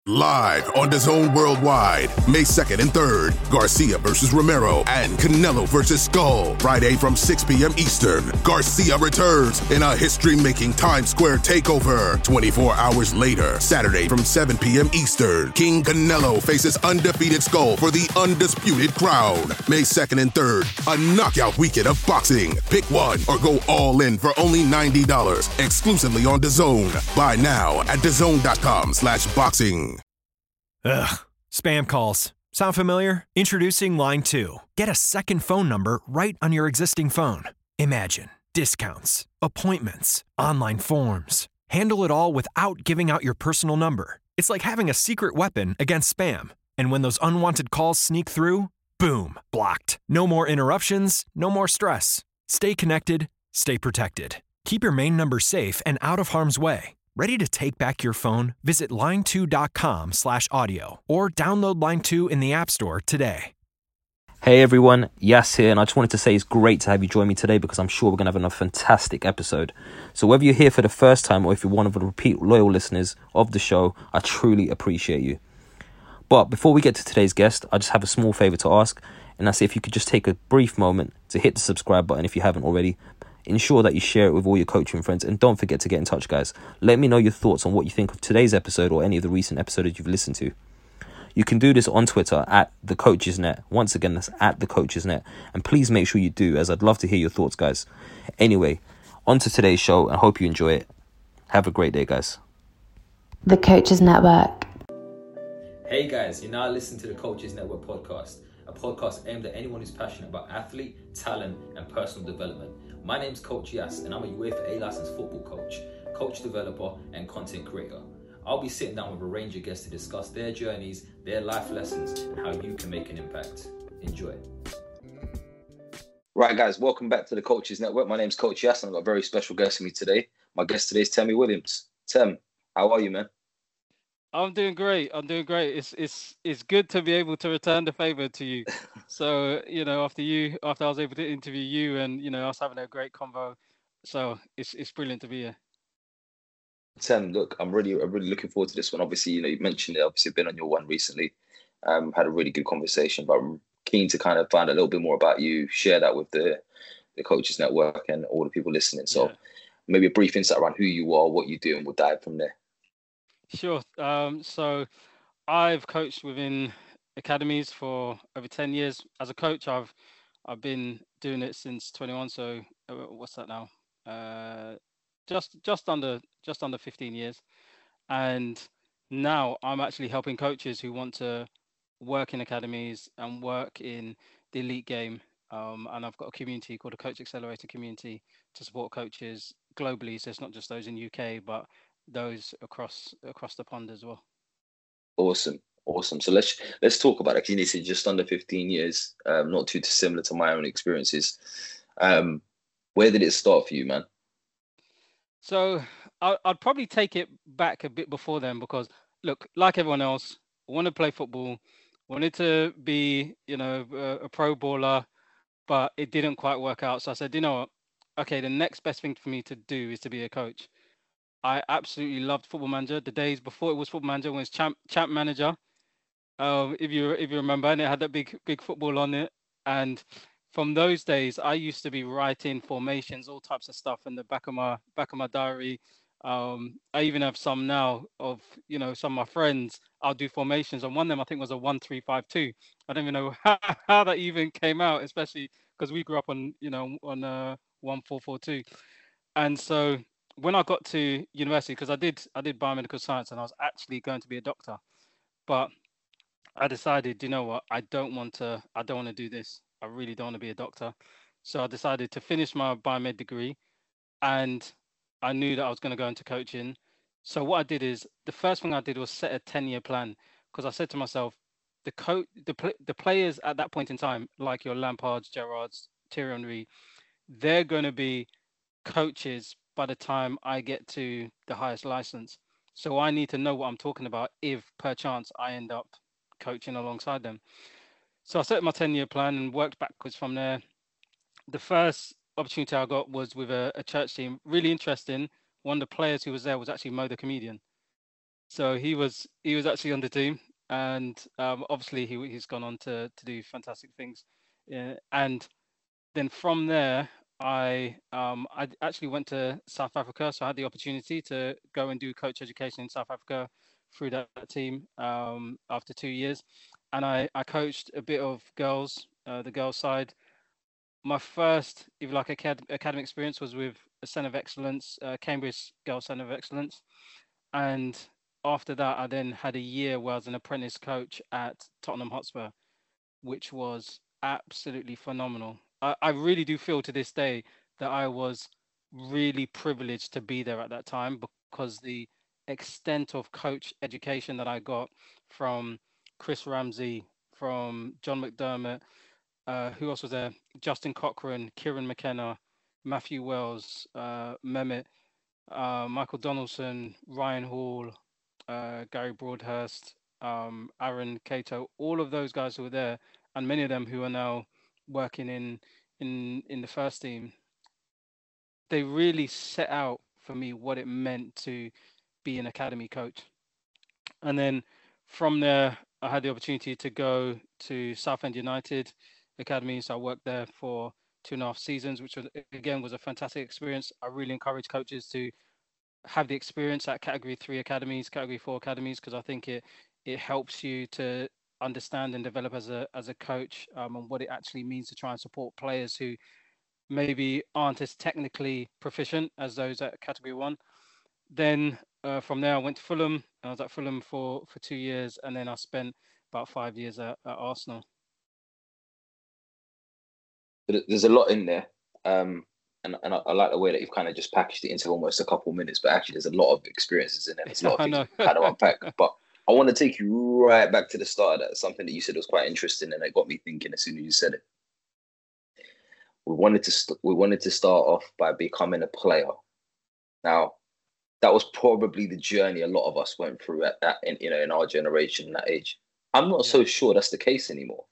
Live on DAZN Worldwide, May 2nd and 3rd, Garcia versus Romero and Canelo versus Skull. Friday from 6 p.m. Eastern, Garcia returns in a history-making Times Square takeover. 24 hours later, Saturday from 7 p.m. Eastern, King Canelo faces undefeated Skull for the undisputed crown. May 2nd and 3rd, a knockout weekend of boxing. Pick one or go all in for only $90, exclusively on DAZN. Buy now at DAZN.com/boxing. Ugh, spam calls. Sound familiar? Introducing Line 2. Get a second phone number right on your existing phone. Imagine discounts, appointments, online forms. Handle it all without giving out your personal number. It's like having a secret weapon against spam. And when those unwanted calls sneak through, boom, blocked. No more interruptions, no more stress. Stay connected, stay protected. Keep your main number safe and out of harm's way. Ready to take back your phone? Visit line2.com/audio or download Line 2 in the App Store today. Hey everyone, Yas here, and I just wanted to say it's great to have you join me today because I'm sure we're going to have another fantastic episode. So whether you're here for the first time or if you're one of the repeat loyal listeners of the show, I truly appreciate you. But before we get to today's guest, I just have a small favor to ask, and that's if you could just take a brief moment to hit the subscribe button if you haven't already. Ensure that you share it with all your coaching friends, and don't forget to get in touch, guys. Let me know your thoughts on what you think of today's episode or any of the recent episodes you've listened to. You can do this on Twitter at TheCoachesNet. Once again, that's at TheCoachesNet. And please make sure you do, as I'd love to hear your thoughts, guys. Anyway, on to today's show, and I hope you enjoy it. Have a great day, guys. The Coaches Network. Hey guys, you're now listening to the Coaches Network podcast, a podcast aimed at anyone who's passionate about athlete, talent, and personal development. My name's Coach Yas, and I'm a UEFA licensed football coach, coach developer, and content creator. I'll be sitting down with a range of guests to discuss their journeys, their life lessons, and how you can make an impact. Enjoy. Right, guys, welcome back to the Coaches Network. My name's Coach Yas, and I've got a very special guest with me today. My guest today is Temi Williams. Tem, how are you, man? I'm doing great. It's good to be able to return the favor to you. So, after I was able to interview you and, us having a great convo. So it's brilliant to be here. Tem, look, I'm really looking forward to this one. Obviously, you mentioned it, obviously been on your one recently. Had a really good conversation, but I'm keen to kind of find a little bit more about you, share that with the Coaches Network and all the people listening. So maybe a brief insight around who you are, what you do, and we'll dive from there. Sure. So I've coached within academies for over 10 years. As a coach, I've been doing it since 21. So what's that now? Just under 15 years. And now I'm actually helping coaches who want to work in academies and work in the elite game. And I've got a community called the Coach Accelerator community to support coaches globally. So it's not just those in UK, but those across the pond as well. Awesome. So let's talk about it. You said just under 15 years, not too dissimilar to my own experiences. Where did it start for you, man? So I'd probably take it back a bit before then, because look, like everyone else, I wanted to play football, wanted to be, a pro baller, but it didn't quite work out. So I said, you know what? Okay, the next best thing for me to do is to be a coach. I absolutely loved Football Manager. The days before it was Football Manager, when it was Champ Manager, if you remember, and it had that big football on it. And from those days, I used to be writing formations, all types of stuff in the back of my diary. I even have some now of some of my friends. I'll do formations, and one of them I think was a 1-3-5-2. I don't even know how that even came out, especially because we grew up on 1-4-4-2, and so. When I got to university, because I did biomedical science and I was actually going to be a doctor, but I decided, you know what, I don't want to do this. I really don't want to be a doctor. So I decided to finish my biomed degree, and I knew that I was going to go into coaching. So what I did is, the first thing I did was set a 10-year plan, because I said to myself, the players at that point in time, like your Lampards, Gerrards, Thierry Henry, they're going to be coaches by the time I get to the highest license. So I need to know what I'm talking about if perchance I end up coaching alongside them. So I set my 10-year plan and worked backwards from there. The first opportunity I got was with a church team. Really interesting. One of the players who was there was actually Mo the comedian. So he was actually on the team, and obviously he's gone on to do fantastic things. And then from there, I actually went to South Africa, so I had the opportunity to go and do coach education in South Africa through that team after 2 years, and I coached a bit of girls, the girls side. My first, if you like, academic experience was with a Centre of Excellence, Cambridge Girls Centre of Excellence, and after that, I then had a year where I was an apprentice coach at Tottenham Hotspur, which was absolutely phenomenal. I really do feel to this day that I was really privileged to be there at that time, because the extent of coach education that I got from Chris Ramsey, from John McDermott, who else was there? Justin Cochran, Kieran McKenna, Matthew Wells, Mehmet, Michael Donaldson, Ryan Hall, Gary Broadhurst, Aaron Cato, all of those guys who were there, and many of them who are now working in the first team. They really set out for me what it meant to be an academy coach. And then from there, I had the opportunity to go to Southend United Academy. So I worked there for 2.5 seasons, which was, again, was a fantastic experience. I really encourage coaches to have the experience at Category 3 academies, Category 4 academies, because I think it helps you to understand and develop as a coach, and what it actually means to try and support players who maybe aren't as technically proficient as those at Category 1. Then from there, I went to Fulham. I was at Fulham for 2 years, and then I spent about 5 years at Arsenal. There's a lot in there, and I like the way that you've kind of just packaged it into almost a couple minutes. But actually, there's a lot of experiences in there. There's a lot of things to kind of unpack. But I want to take you right back to the start of that. Something that you said was quite interesting, and it got me thinking as soon as you said it. We wanted to start off by becoming a player. Now, that was probably the journey a lot of us went through in our generation, that age. I'm not so sure that's the case anymore.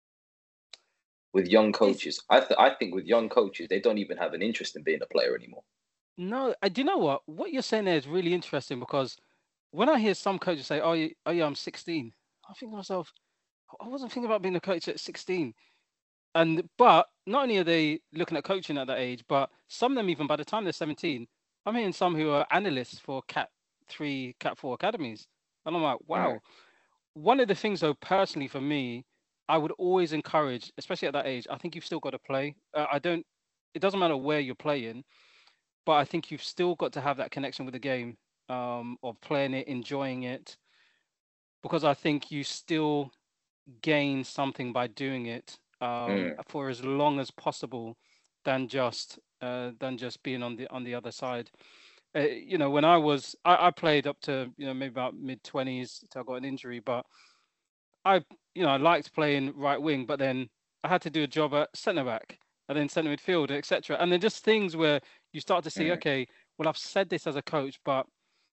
With young coaches, I think with young coaches, they don't even have an interest in being a player anymore. No, do you know what? What you're saying there is really interesting, because when I hear some coaches say, "Oh yeah, I'm 16," I think to myself, I wasn't thinking about being a coach at 16. But not only are they looking at coaching at that age, but some of them, even by the time they're 17, I'm hearing some who are analysts for Cat 3, Cat 4 academies. And I'm like, wow. Right. One of the things, though, personally for me, I would always encourage, especially at that age, I think you've still got to play. It doesn't matter where you're playing, but I think you've still got to have that connection with the game, of playing it, enjoying it, because I think you still gain something by doing it. For as long as possible, than just being on the other side. When I played up to maybe about mid-20s till I got an injury, but I liked playing right wing, but then I had to do a job at centre back and then centre midfield, etc. And then just things where you start to see, okay, well, I've said this as a coach, but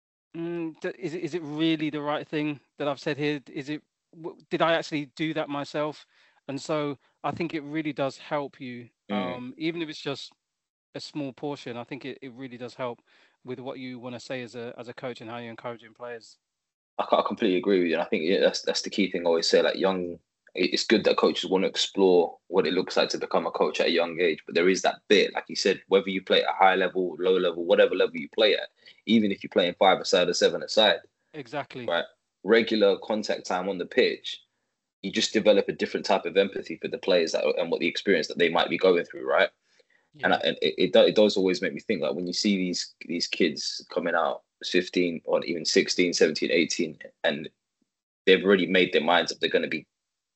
is it really the right thing that I've said here? Did I actually do that myself? And so I think it really does help you, even if it's just a small portion. I think it really does help with what you want to say as a coach and how you're encouraging players. I completely agree with you. And I think that's the key thing I always say. Like it's good that coaches want to explore what it looks like to become a coach at a young age. But there is that bit, like you said, whether you play at a high level, low level, whatever level you play at, even if you're playing 5-a-side or 7-a-side. Exactly. Right. Regular contact time on the pitch, you just develop a different type of empathy for the players and what the experience that they might be going through, right? Yeah. And it does always make me think, like, when you see these kids coming out 15 or even 16, 17, 18, and they've already made their minds up they're going to be,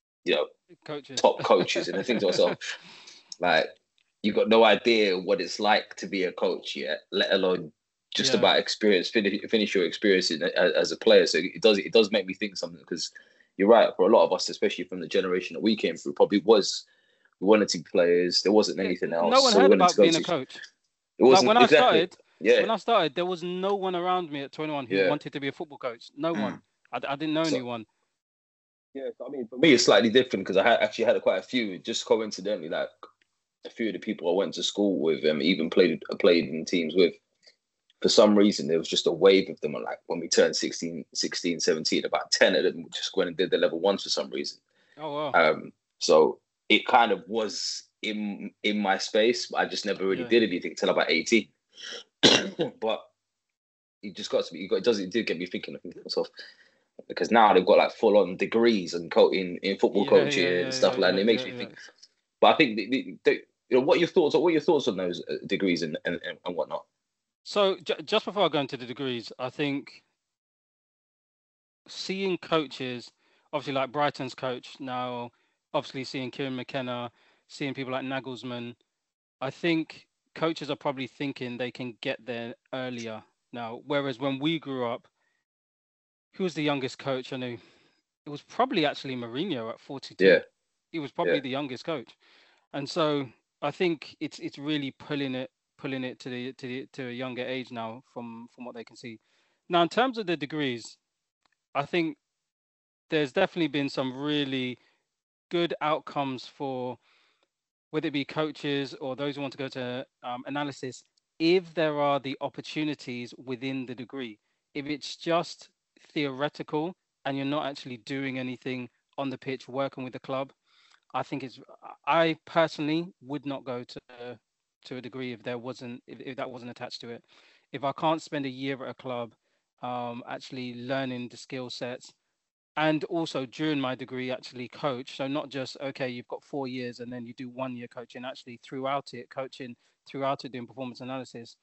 top coaches, and I think to myself, like, you've got no idea what it's like to be a coach yet, let alone just about experience, finish your experience as a player. So it does make me think something, because you're right, for a lot of us, especially from the generation that we came through, we wanted to be players. There wasn't anything else. No one heard about being a coach. It wasn't when I started, there was no one around me at 21 who wanted to be a football coach. No one. I didn't know anyone. Yeah, I mean, for me, it's slightly different, because I actually had quite a few. Just coincidentally, like, a few of the people I went to school with, even played in teams with, for some reason, there was just a wave of them. Like when we turned 16, 17, about 10 of them just went and did the level ones for some reason. Oh, wow. So it kind of was in my space. I just never really did anything until about 18. But it just got to be, it did get me thinking of myself, because now they've got like full on degrees and in football coaching and stuff like that. And it makes me think. But I think what are your thoughts? What are your thoughts on those degrees and whatnot? So just before I go into the degrees, I think seeing coaches, obviously like Brighton's coach now, obviously seeing Kieran McKenna, seeing people like Nagelsmann, I think coaches are probably thinking they can get there earlier now. Whereas when we grew up, who was the youngest coach? I knew it was probably actually Mourinho at 42. Yeah. He was probably the youngest coach. And so I think it's really pulling it to a younger age now from what they can see. Now, in terms of the degrees, I think there's definitely been some really good outcomes for whether it be coaches or those who want to go to analysis, if there are the opportunities within the degree. If it's just theoretical and you're not actually doing anything on the pitch, working with the club, I personally would not go to a degree if that wasn't attached to it. If I can't spend a year at a club, actually learning the skill sets, and also during my degree actually coach. So not just, okay, you've got 4 years and then you do 1 year coaching, actually throughout it doing performance analysis.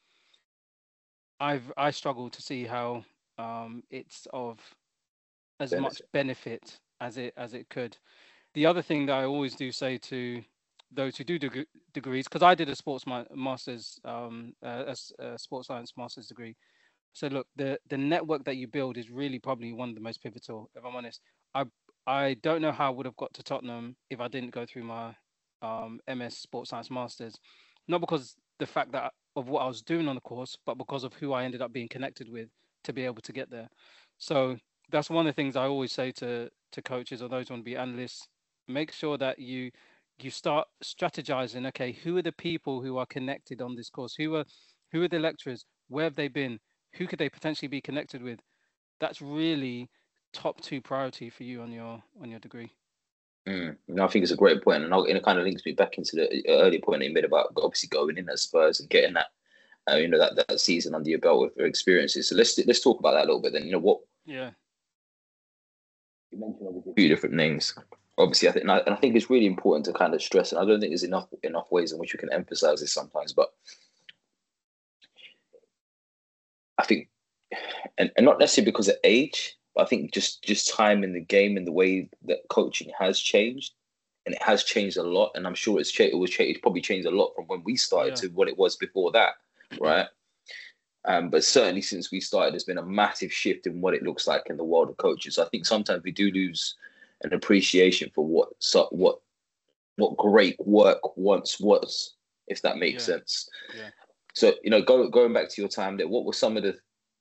I struggle to see how it's of as much benefit as it could. The other thing that I always do say to those who do degrees, because I did a sports master's, a sports science master's degree. So look, the network that you build is really probably one of the most pivotal. If I'm honest, I don't know how I would have got to Tottenham if I didn't go through my MS Sports Science Masters. Not because the fact that of what I was doing on the course, but because of who I ended up being connected with to be able to get there. So that's one of the things I always say to coaches or those who want to be analysts. Make sure that you start strategizing. Okay, who are the people who are connected on this course? Who are the lecturers? Where have they been? Who could they potentially be connected with? That's really top 2 priority for you on your degree. I think it's a great point, and it kind of links me back into the earlier point that you made about obviously going in at Spurs and getting that, that season under your belt with your experiences. So let's talk about that a little bit. Then what? Yeah. You mentioned obviously a few different names. Obviously, I think it's really important to kind of stress, and I don't think there's enough ways in which we can emphasize this sometimes, but I think, and not necessarily because of age, but I think just time in the game and the way that coaching has changed, and it has changed a lot. And I'm sure it's probably changed a lot from when we started to what it was before that, right? But certainly since we started, there's been a massive shift in what it looks like in the world of coaches. I think sometimes we do lose an appreciation for what great work once was, if that makes sense. Yeah. So, going back to your time there, what were some of the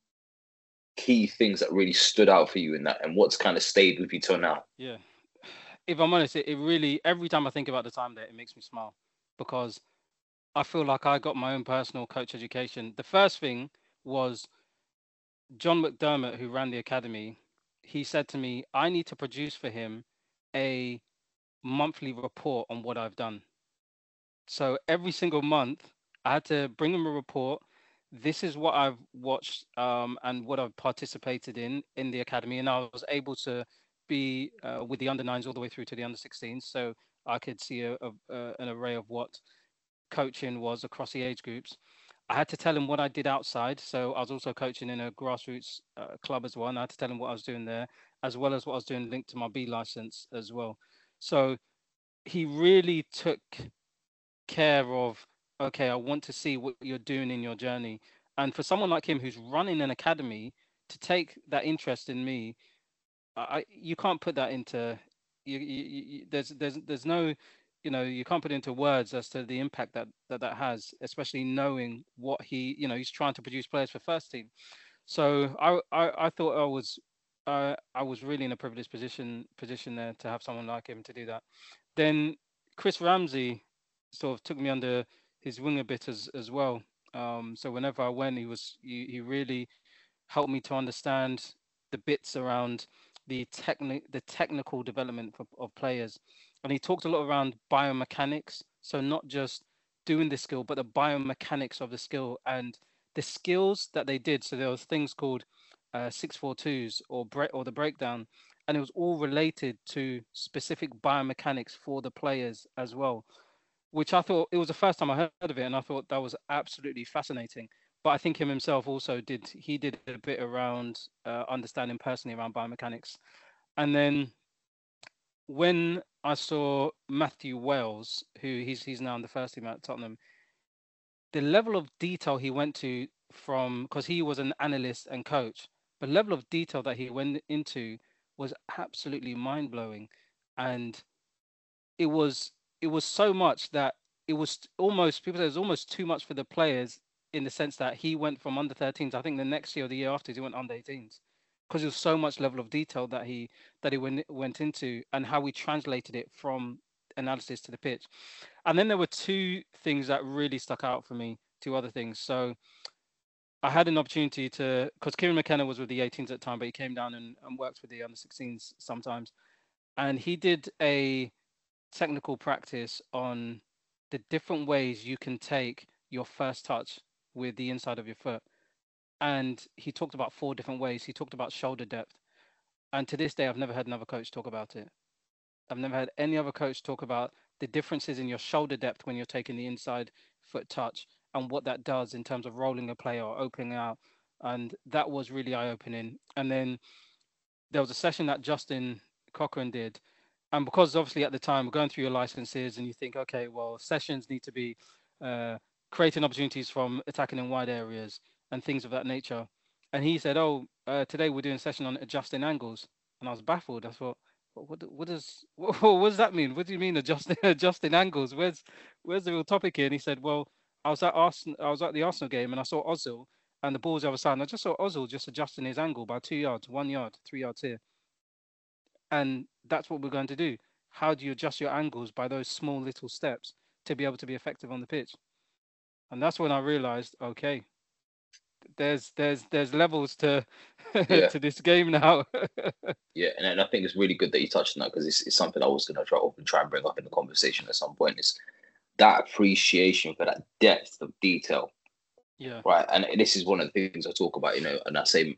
key things that really stood out for you in that, and what's kind of stayed with you till now? Yeah. If I'm honest, it really, every time I think about the time there, it makes me smile, because I feel like I got my own personal coach education. The first thing was John McDermott, who ran the academy. He said to me, I need to produce for him a monthly report on what I've done. So every single month, I had to bring him a report. This is what I've watched and what I've participated in the academy. And I was able to be with the under-9s all the way through to the under-16s. So I could see an array of what coaching was across the age groups. I had to tell him what I did outside. So I was also coaching in a grassroots club as well. And I had to tell him what I was doing there, as well as what I was doing linked to my B license as well. So he really took care of, okay, I want to see what you're doing in your journey. And for someone like him who's running an academy, to take that interest in me, you can't put that into there's no, you can't put into words as to the impact that has, especially knowing what he's trying to produce players for first team. So I thought I was really in a privileged position there to have someone like him to do that. Then Chris Ramsey sort of took me under his wing a bit as well. So whenever I went, he really helped me to understand the bits around the technical development of players, and he talked a lot around biomechanics. So not just doing the skill, but the biomechanics of the skill and the skills that they did. So there was things called 642s or the breakdown, and it was all related to specific biomechanics for the players as well, which I thought it was the first time I heard of it, and I thought that was absolutely fascinating. But I think him himself also did a bit around understanding personally around biomechanics. And then when I saw Matthew Wales, who he's now in the first team at Tottenham, the level of detail he went to from, because he was an analyst and coach, the level of detail that he went into was absolutely mind blowing, and it was it was so much that it was almost, people say it was almost too much for the players, in the sense that he went from under 13s. I think the next year or the year after he went under 18s, because there was so much level of detail that he went into, and how he translated it from analysis to the pitch. And then there were two things that really stuck out for me, two other things. So I had an opportunity to, because Kieran McKenna was with the 18s at the time, but he came down and worked with the under 16s sometimes. And he did a technical practice on the different ways you can take your first touch with the inside of your foot. And he talked about four different ways. He talked about shoulder depth. And to this day, I've never had another coach talk about it. I've never had any other coach talk about the differences in your shoulder depth when you're taking the inside foot touch, and what that does in terms of rolling a player or opening out. And that was really eye opening. And then there was a session that Justin Cochran did. And because obviously at the time we're going through your licenses and you think, okay, well, sessions need to be uh, creating opportunities from attacking in wide areas and things of that nature. And he said, oh, today we're doing a session on adjusting angles. And I was baffled. I thought, what does that mean? What do you mean adjusting angles? Where's the real topic here? And he said, well, I was at the Arsenal game and I saw Ozil and the ball's the other side. And I just saw Ozil just adjusting his angle by 2 yards, 1 yard, 3 yards here. And that's what we're going to do. How do you adjust your angles by those small little steps to be able to be effective on the pitch? And that's when I realized, okay, there's levels to Yeah. to this game now. Yeah, and I think it's really good that you touched on that, because it's something I was going to try and bring up in the conversation at some point, is that appreciation for that depth of detail. Yeah. Right. And this is one of the things I talk about, and I say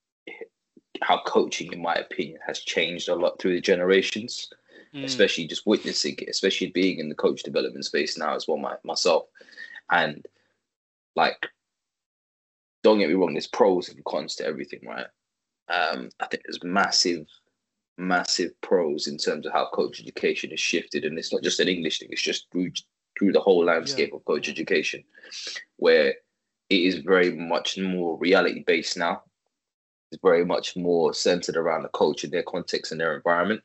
how coaching, in my opinion, has changed a lot through the generations, especially just witnessing it, especially being in the coach development space now as well, myself. And like, don't get me wrong, there's pros and cons to everything, right? I think there's massive pros in terms of how coach education has shifted. And it's not just an English thing, it's just through the whole landscape of coach education, where it is very much more reality based now. It's very much more centered around the coach and their context and their environment.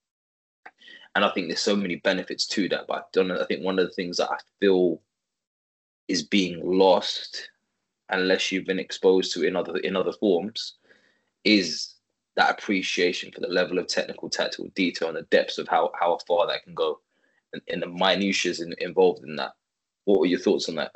And I think there's so many benefits to that. But I think one of the things that I feel is being lost, unless you've been exposed to it in other forms, is that appreciation for the level of tactical detail and the depths of how far that can go, and the minutiae involved in that. What were your thoughts on that?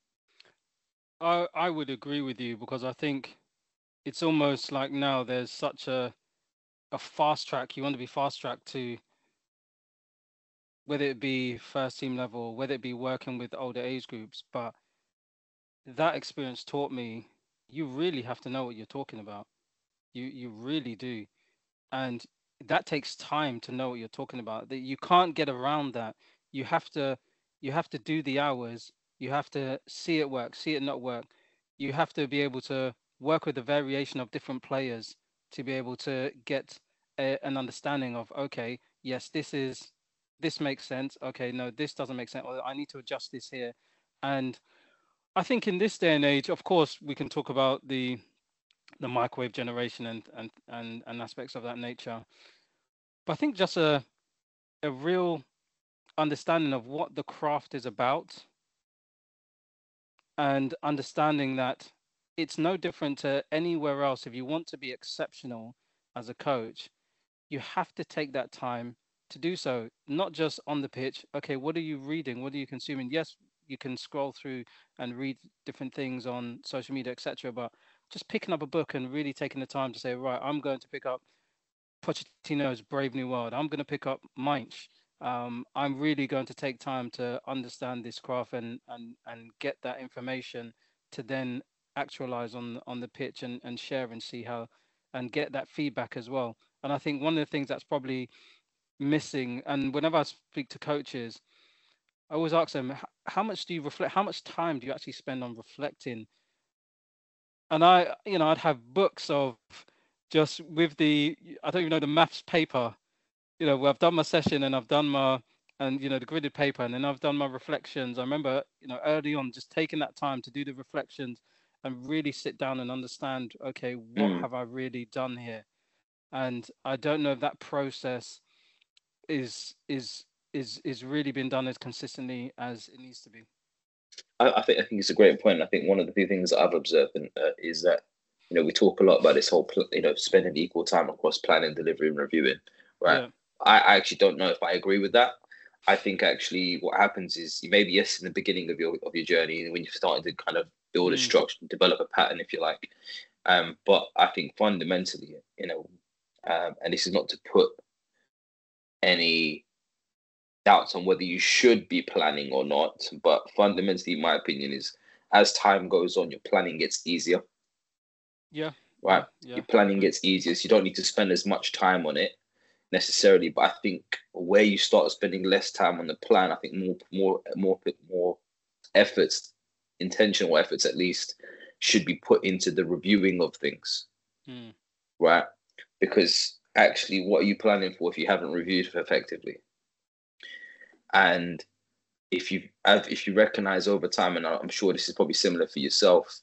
I would agree with you, because I think it's almost like now there's such a fast track. You want to be fast tracked to, whether it be first team level, whether it be working with older age groups. But that experience taught me you really have to know what you're talking about. You really do. And that takes time to know what you're talking about. That you can't get around that. You have to do the hours. You have to see it work, see it not work. You have to be able to work with a variation of different players to be able to get an understanding of, okay, yes, this makes sense. Okay, no, this doesn't make sense. Or I need to adjust this here. And I think in this day and age, of course, we can talk about the microwave generation and aspects of that nature. But I think just a real understanding of what the craft is about, and understanding that it's no different to anywhere else. If you want to be exceptional as a coach, you have to take that time to do so, not just on the pitch. Okay, what are you reading? What are you consuming? Yes, you can scroll through and read different things on social media, etc. But just picking up a book and really taking the time to say, right, I'm going to pick up Pochettino's Brave New World. I'm going to pick up Mainz. I'm really going to take time to understand this craft and get that information to then actualize on the pitch and share and see how and get that feedback as well. And I think one of the things that's probably missing, and whenever I speak to coaches, I always ask them, how much do you reflect? How much time do you actually spend on reflecting? And I'd have books of just with I don't even know, the maths paper, where I've done my session and I've done the gridded paper, and then I've done my reflections. I remember, early on just taking that time to do the reflections and really sit down and understand, okay, what have I really done here? And I don't know if that process is really being done as consistently as it needs to be. I think it's a great point. I think one of the big things that I've observed is that we talk a lot about this whole spending equal time across planning, delivery, and reviewing, right? Yeah. I actually don't know if I agree with that. I think actually what happens is maybe yes in the beginning of your journey when you're starting to kind of build a structure, develop a pattern, if you like. But I think fundamentally, and this is not to put any doubts on whether you should be planning or not, but fundamentally, my opinion is as time goes on, your planning gets easier. Yeah. Right. Yeah. Your planning gets easier, so you don't need to spend as much time on it necessarily. But I think where you start spending less time on the plan, I think more efforts, intentional efforts at least, should be put into the reviewing of things. Right? Because actually, what are you planning for if you haven't reviewed effectively? And if you recognize over time, and I'm sure this is probably similar for yourself,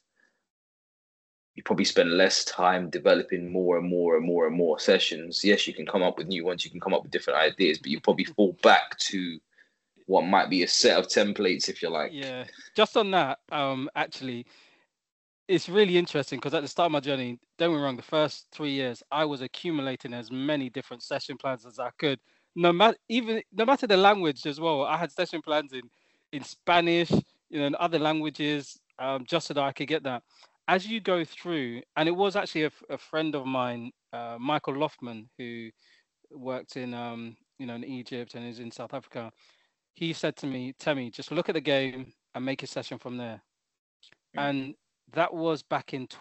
you probably spend less time developing more and more sessions. Yes, you can come up with new ones, you can come up with different ideas, but you probably fall back to what might be a set of templates, if you like. Yeah, just on that, actually, it's really interesting because at the start of my journey, don't get me wrong, the first 3 years, I was accumulating as many different session plans as I could. No matter the language as well. I had session plans in Spanish, in other languages, just so that I could get that. As you go through, and it was actually a friend of mine, Michael Loftman, who worked in in Egypt and is in South Africa. He said to me, "Temi, just look at the game and make a session from there." And that was back in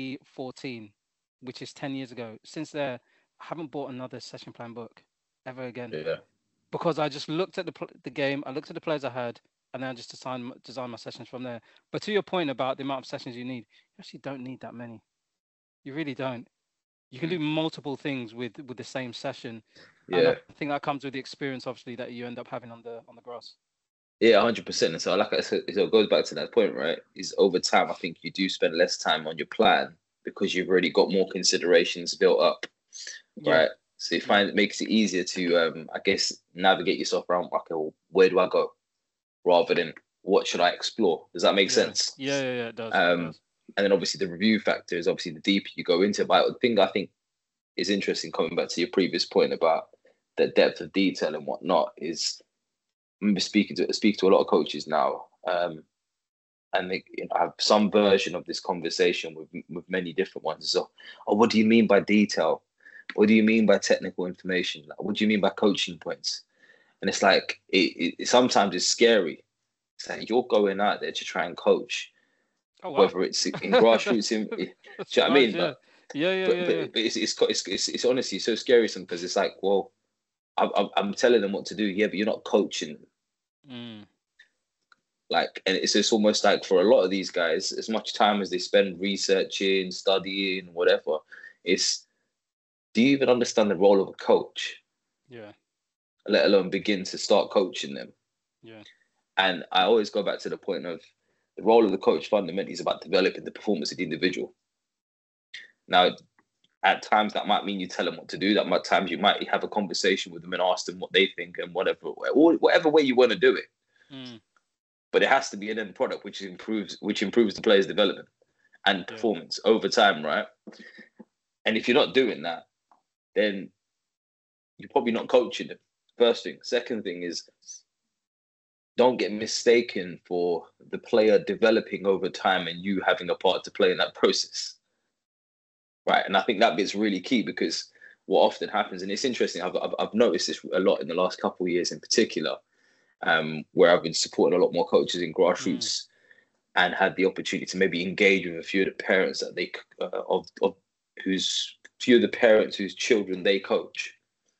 2014, which is 10 years ago. Since there, I haven't bought another session plan book ever again. Yeah. Because I just looked at the game, I looked at the players I had, and then I just design my sessions from there. But to your point about the amount of sessions you need, you actually don't need that many. You really don't. You can do multiple things with the same session. Yeah. And I think that comes with the experience, obviously, that you end up having on the grass. Yeah, 100%. And so, like I said, it goes back to that point, right? Is over time, I think you do spend less time on your plan because you've already got more considerations built up, right? So you find it makes it easier to, I guess, navigate yourself around. Okay, well, where do I go? Rather than what should I explore? Does that make sense? Yeah, it does. And then obviously the review factor is obviously the deeper you go into it. But the thing I think is interesting, coming back to your previous point about the depth of detail and whatnot, is I remember speak to a lot of coaches now, and they have some version of this conversation with many different ones. So, what do you mean by detail? What do you mean by technical information? Like, what do you mean by coaching points? And it's like it sometimes it's scary. It's like you're going out there to try and coach. Oh, wow. Whether it's in grassroots, do you know what I mean? Yeah. But it's honestly so scary because it's like, well, I'm telling them what to do, but you're not coaching them. Like, and it's almost like for a lot of these guys, as much time as they spend researching, studying, whatever, it's, do you even understand the role of a coach? Yeah. Let alone begin to start coaching them. Yeah. And I always go back to the point of the role of the coach fundamentally is about developing the performance of the individual. Now, at times that might mean you tell them what to do. That might times you might have a conversation with them and ask them what they think and whatever way you want to do it. But it has to be an end product which improves the player's development and performance over time, right? And if you're not doing that, then you're probably not coaching them. First thing. Second thing is don't get mistaken for the player developing over time and you having a part to play in that process. Right. And I think that bit's really key, because what often happens, and it's interesting, I've noticed this a lot in the last couple of years in particular, where I've been supporting a lot more coaches in grassroots and had the opportunity to maybe engage with a few of the parents that they whose children they coach.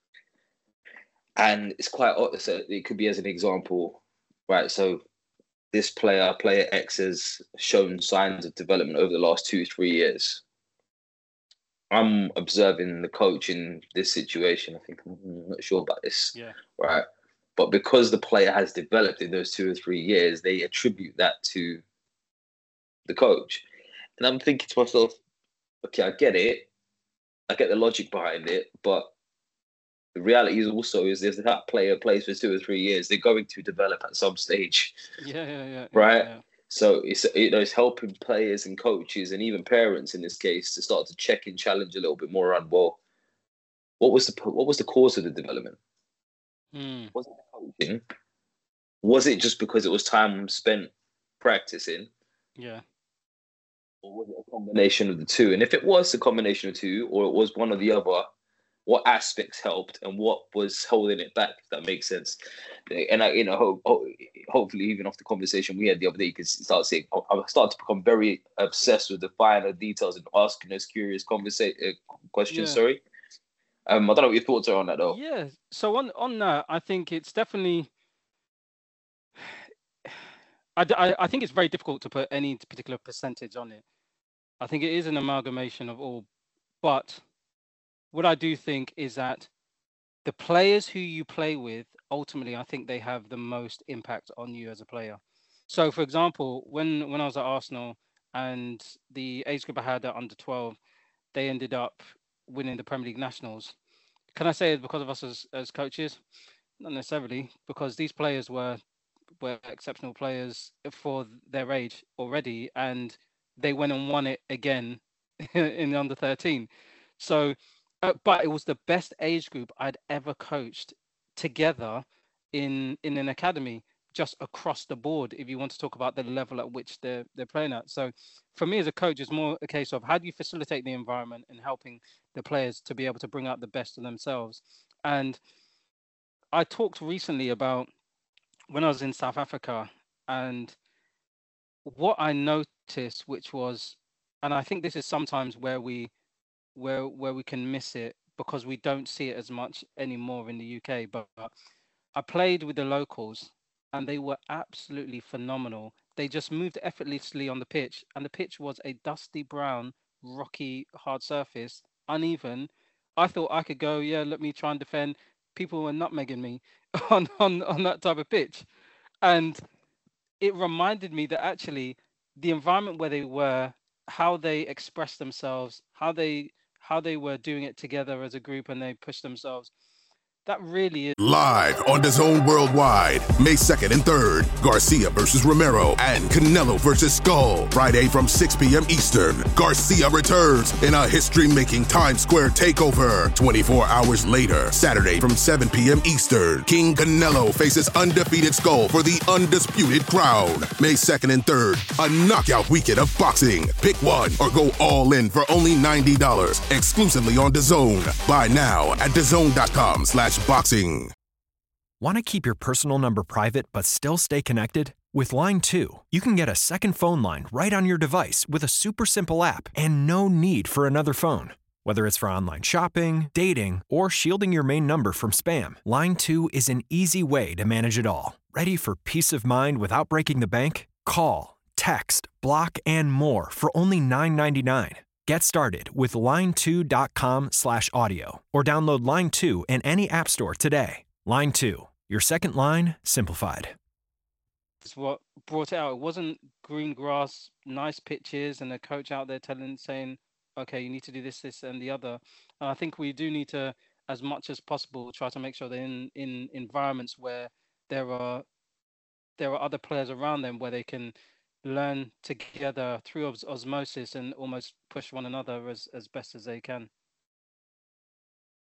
And it's quite, so it could be as an example, right? So this player X, has shown signs of development over the last 2-3 years. I'm observing the coach in this situation. I think, I'm not sure about this, right? But because the player has developed in those 2 or 3 years, they attribute that to the coach. And I'm thinking to myself, okay, I get it. I get the logic behind it, but the reality is also if that player plays for 2 or 3 years, they're going to develop at some stage. Right? Yeah. So it's helping players and coaches and even parents in this case to start to check and challenge a little bit more around, well, what was the cause of the development? Was it coaching? Was it just because it was time spent practicing? Yeah. Or was it a combination of the two? And if it was a combination of two, or it was one or the other, what aspects helped and what was holding it back, if that makes sense? And I, hopefully, even off the conversation we had the other day, you can start seeing, I started to become very obsessed with the finer details and asking those curious questions. Sorry. I don't know what your thoughts are on that, though. Yeah. So on that, I think it's definitely. I think it's very difficult to put any particular percentage on it. I think it is an amalgamation of all, but what I do think is that the players who you play with, ultimately, I think they have the most impact on you as a player. So, for example, when I was at Arsenal and the age group I had at under 12, they ended up winning the Premier League Nationals. Can I say it's because of us as coaches? Not necessarily, because these players were exceptional players for their age already, and they went and won it again in the under 13. So, but it was the best age group I'd ever coached together in an academy, just across the board, if you want to talk about the level at which they're playing at. So for me as a coach, it's more a case of how do you facilitate the environment and helping the players to be able to bring out the best of themselves. And I talked recently about when I was in South Africa, and what I noticed, which was, and I think this is sometimes where we can miss it because we don't see it as much anymore in the UK. But I played with the locals and they were absolutely phenomenal. They just moved effortlessly on the pitch, and the pitch was a dusty brown, rocky, hard surface, uneven. I thought I could go, let me try and defend. People were nutmegging me on that type of pitch. And it reminded me that actually the environment where they were, how they expressed themselves, how they were doing it together as a group, and they pushed themselves. That really is. Live on DAZN Worldwide, May 2nd and 3rd, Garcia versus Romero and Canelo versus Skull. Friday from 6 p.m. Eastern, Garcia returns in a history-making Times Square takeover. 24 hours later, Saturday from 7 p.m. Eastern, King Canelo faces undefeated Skull for the undisputed crown. May 2nd and 3rd, a knockout weekend of boxing. Pick one or go all in for only $90, exclusively on DAZN. Buy now at DAZN.com/boxing. Want to keep your personal number private but still stay connected? With Line 2, you can get a second phone line right on your device with a super simple app and no need for another phone. Whether it's for online shopping, dating, or shielding your main number from spam, Line 2 is an easy way to manage it all. Ready for peace of mind without breaking the bank? Call, text, block, and more for only $9.99. Get started with line2.com/audio or download Line 2 in any app store today. Line 2, your second line simplified. It's what brought it out. It wasn't green grass, nice pitches, and a coach out there saying, okay, you need to do this, this, and the other. And I think we do need to, as much as possible, try to make sure they're in environments where there are other players around them where they can learn together through osmosis and almost push one another as best as they can.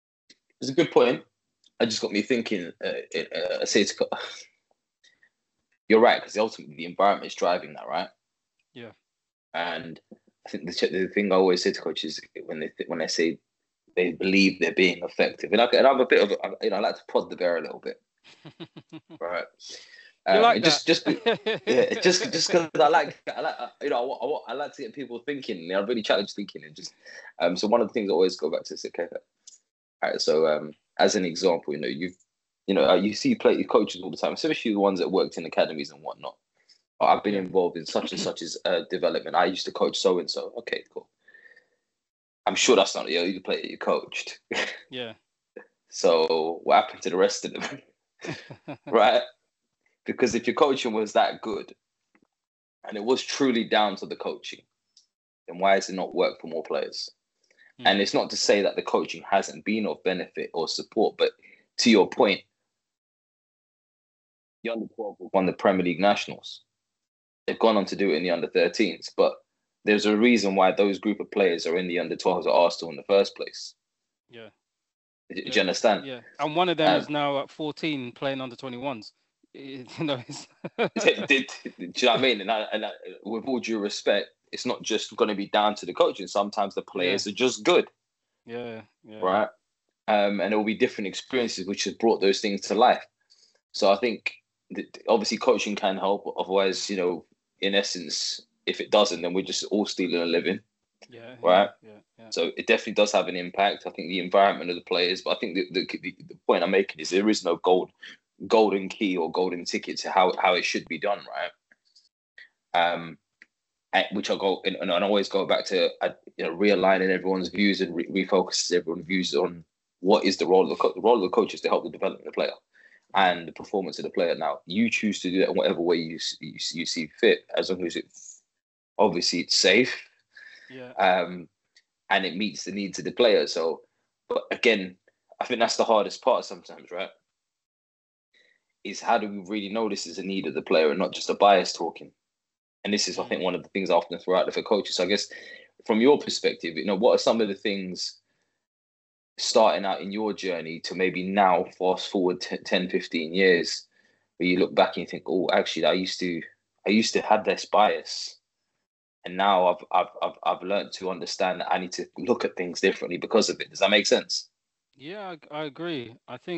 It's a good point. It just got me thinking. I say you're right, because ultimately the environment is driving that, right? Yeah. And I think the thing I always say to coaches when they say they believe they're being effective, and I'm a bit of I like to prod the bear a little bit, right? You like and that? just because I like I like to get people thinking. I really challenge thinking, and just so one of the things I always go back to is okay. All right, so as an example, you see coaches all the time, especially the ones that worked in academies and whatnot. I've been involved in such and such as development. I used to coach so and so. Okay, cool. I'm sure that's not the only player you coached. Yeah. So what happened to the rest of them? Right? Because if your coaching was that good and it was truly down to the coaching, then why has it not worked for more players? And it's not to say that the coaching hasn't been of benefit or support, but to your point, the under 12 won the Premier League Nationals. They've gone on to do it in the under 13s, but there's a reason why those group of players are in the under 12s at Arsenal in the first place. Yeah. Do you understand? Yeah. And one of them is now at 14 playing under 21s. do you know what I mean? And with all due respect, it's not just going to be down to the coaching. Sometimes the players are just good. Yeah. Right. And there will be different experiences which have brought those things to life. So I think obviously coaching can help. Otherwise, in essence, if it doesn't, then we're just all stealing a living. Yeah. Right. Yeah. So it definitely does have an impact. I think the environment of the players, but I think the point I'm making is there is no golden key or golden ticket to how it should be done, right? Which I'll go and I always go back to realigning everyone's views and refocus everyone's views on what is the role of the coach. The role of the coach is to help the development of the player and the performance of the player. Now you choose to do that in whatever way you see fit, as long as it's safe, and it meets the needs of the player. So, but again, I think that's the hardest part sometimes, right? Is how do we really know this is a need of the player and not just a bias talking? And this is, I think, one of the things I often throw out there for coaches. So I guess from your perspective, what are some of the things starting out in your journey to maybe now fast forward 10, 15 years where you look back and you think, oh, actually, I used to have this bias. And now I've learned to understand that I need to look at things differently because of it. Does that make sense? Yeah, I agree.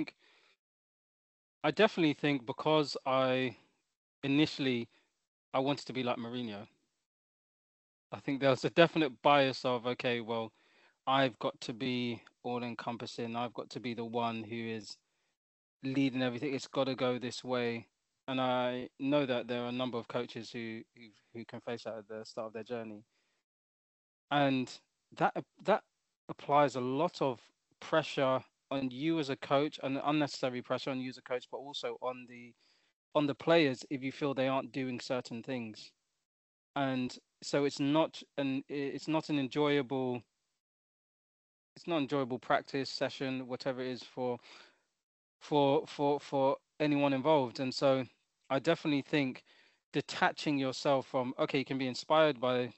I definitely think because initially I wanted to be like Mourinho. I think there was a definite bias of, okay, well, I've got to be all encompassing. I've got to be the one who is leading everything. It's got to go this way. And I know that there are a number of coaches who can face that at the start of their journey. And that applies a lot of pressure on you as a coach, and unnecessary pressure on you as a coach, but also on the players if you feel they aren't doing certain things. And so it's not an enjoyable practice session, whatever it is for anyone involved. And so I definitely think detaching yourself from, okay, you can be inspired by,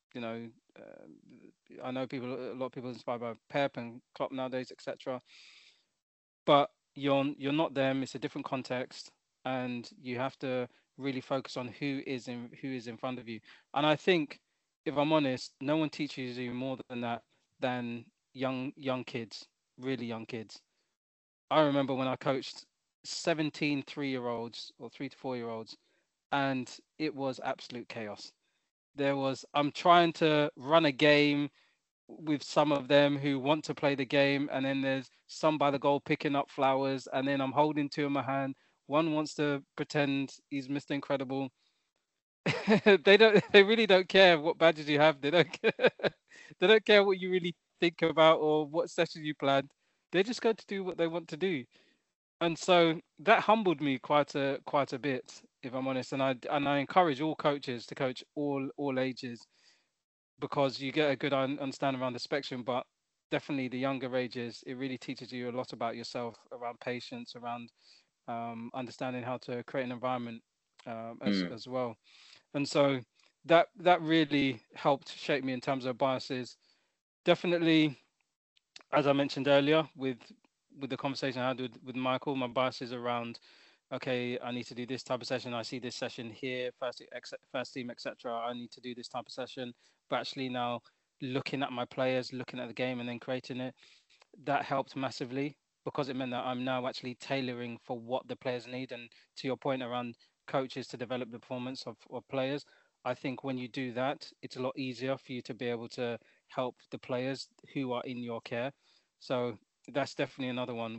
I know a lot of people are inspired by Pep and Klopp nowadays, etc. But you're not them. It's a different context, and you have to really focus on who is in front of you. And I think, if I'm honest, no one teaches you more than that than young kids, really young kids. I remember when I coached 17 3-year-olds or 3 to 4-year-olds, and it was absolute chaos. I'm trying to run a game with some of them who want to play the game, and then there's some by the goal picking up flowers, and then I'm holding two in my hand. One wants to pretend he's Mr. Incredible. They really don't care what badges you have. They don't care. They don't care what you really think about or what sessions you planned. They're just going to do what they want to do. And so that humbled me quite a bit, if I'm honest. And I encourage all coaches to coach all ages, because you get a good understanding around the spectrum. But definitely the younger ages, it really teaches you a lot about yourself, around patience, around understanding how to create an environment as well. And so that really helped shape me in terms of biases. Definitely, as I mentioned earlier, with the conversation I had with Michael, my biases around okay, I need to do this type of session. I see this session here, first team, etc. I need to do this type of session. But actually now looking at my players, looking at the game, and then creating it, that helped massively because it meant that I'm now actually tailoring for what the players need. And to your point around coaches to develop the performance of players, I think when you do that, it's a lot easier for you to be able to help the players who are in your care. So that's definitely another one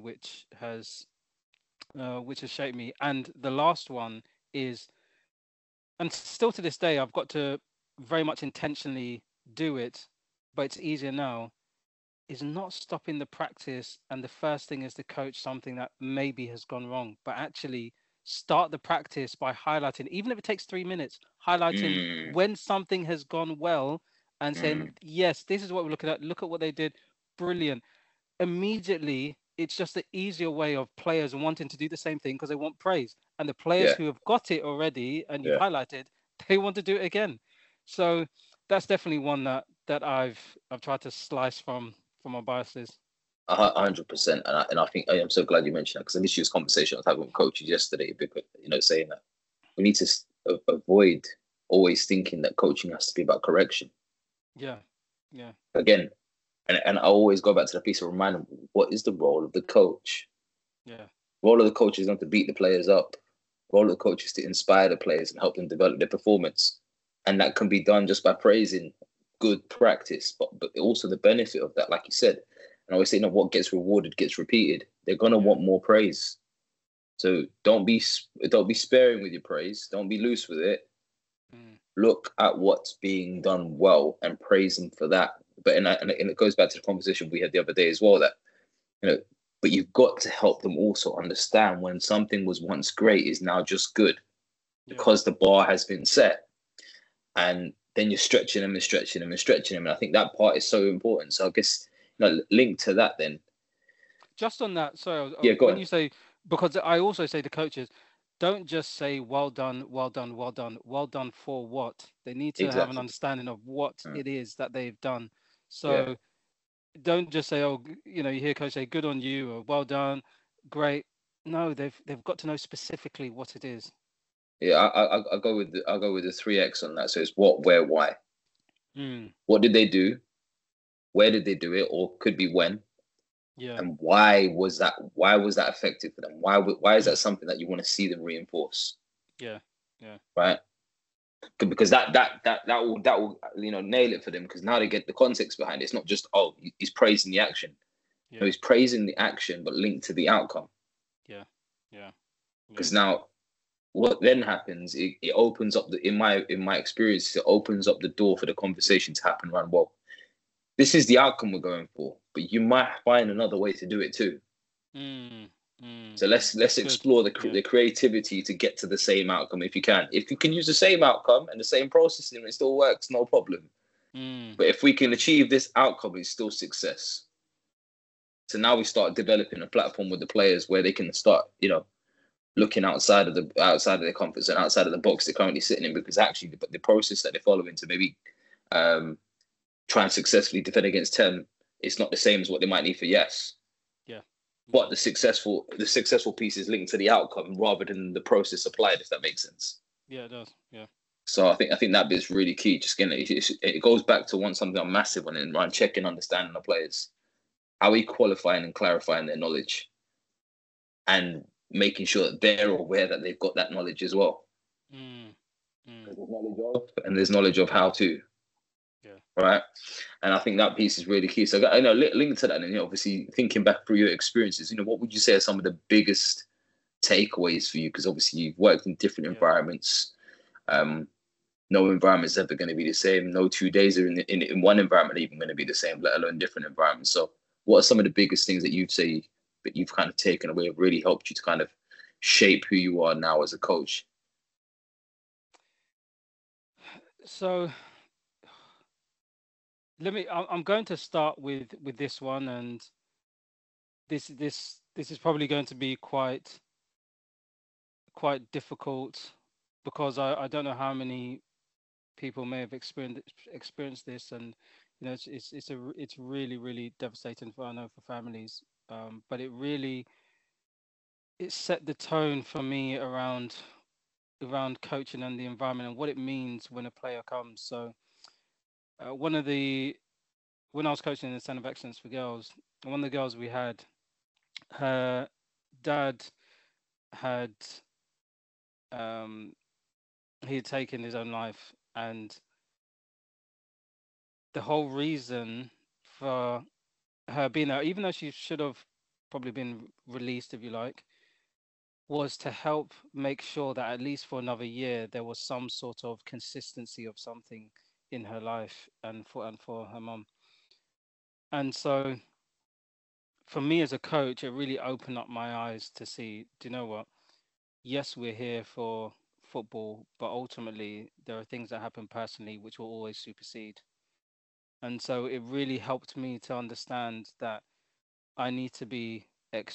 which has shaped me. And the last one is, and still to this day, I've got to very much intentionally do it, but it's easier now, is not stopping the practice. And the first thing is to coach something that maybe has gone wrong, but actually start the practice by highlighting, even if it takes 3 minutes, highlighting Mm, when something has gone well and saying, mm, yes, this is what we're looking at. Look at what they did. Brilliant. Immediately, it's just the easier way of players wanting to do the same thing because they want praise. And the players yeah, who have got it already and you've yeah. highlighted, they want to do it again. So that's definitely one that I've tried to slice from my biases. 100%. And I think I am so glad you mentioned that because I literally this conversation I was having with coaches yesterday, because saying that we need to avoid always thinking that coaching has to be about correction. Yeah, yeah, Again, and I always go back to the piece of remind them what is the role of the coach. yeah, Role of the coach is not to beat the players up. Role of the coach is to inspire the players and help them develop their performance, and that can be done just by praising good practice, but also the benefit of that, like you said. And I always say, what gets rewarded gets repeated. They're gonna yeah. want more praise, so don't be sparing with your praise. Don't be loose with it. Mm, Look at what's being done well and praise them for that. But and it goes back to the conversation we had the other day as well, that you know, but you've got to help them also understand when something was once great is now just good yeah. because the bar has been set. And then you're stretching them and stretching them and stretching them. And I think that part is so important. So I guess, linked to that then. Just on that, sorry, Yeah, go when on. you say, because I also say to coaches, don't just say well done, well done, well done, well done for what? They need to have an Exactly. understanding of what Mm. it is that they've done. Yeah. So don't just say, oh, you hear coach say good on you or well done, great. No, they've got to know specifically what it is. Yeah. I go with the 3X on that. So it's what, where, why. Mm, What did they do? Where did they do it? Or could be when. yeah, And why was that effective for them? Why is that something that you want to see them reinforce? yeah, yeah, Right? Because that will nail it for them, because now they get the context behind it. It's not just, oh, he's praising the action. No, yeah, he's praising the action but linked to the outcome. yeah, yeah, yeah, Because now what then happens, it opens up in my experience, it opens up the door for the conversation to happen around, well, this is the outcome we're going for, but you might find another way to do it too. mm, mm. So let's Good. explore Yeah, the creativity to get to the same outcome if you can. If you can use the same outcome and the same processing and it still works, no problem. mm, But if we can achieve this outcome, it's still success. So now we start developing a platform with the players where they can start, looking outside of their comfort zone, outside of the box they're currently sitting in, because actually the process that they're following to maybe um, try and successfully defend against 10 is not the same as what they might need for yes. yeah, But yeah, the successful piece is linked to the outcome rather than the process applied, if that makes sense. yeah. It does. Yeah, So I think that bit's really key. Just again, it goes back to something I'm massive on, around checking, understanding the players, how we qualifying and clarifying their knowledge, and making sure that they're aware that they've got that knowledge as well. mm, mm, There's knowledge of, and there's knowledge of how to, yeah. right? And I think that piece is really key. So I know, linked to that, and obviously thinking back through your experiences, what would you say are some of the biggest takeaways for you? Because obviously you've worked in different Yeah. environments. No environment's ever going to be the same. No 2 days are in one environment even going to be the same, let alone different environments. So what are some of the biggest things that you'd say that you've kind of taken away, have really helped you to kind of shape who you are now as a coach? So I'm going to start with this one, and this is probably going to be quite difficult because I don't know how many people may have experienced this, and it's really really devastating for, I know, for families, but it really it set the tone for me around coaching and the environment and what it means when a player comes. So one of the when I was coaching in the Center of Excellence for girls, one of the girls we had, her dad had um, he had taken his own life, and the whole reason for her being there, even though she should have probably been released, if you like, was to help make sure that at least for another year there was some sort of consistency of something in her life and for her mum. And so for me as a coach, it really opened up my eyes to see, do you know what? Yes, we're here for football, but ultimately there are things that happen personally which will always supersede. And so it really helped me to understand that I need to be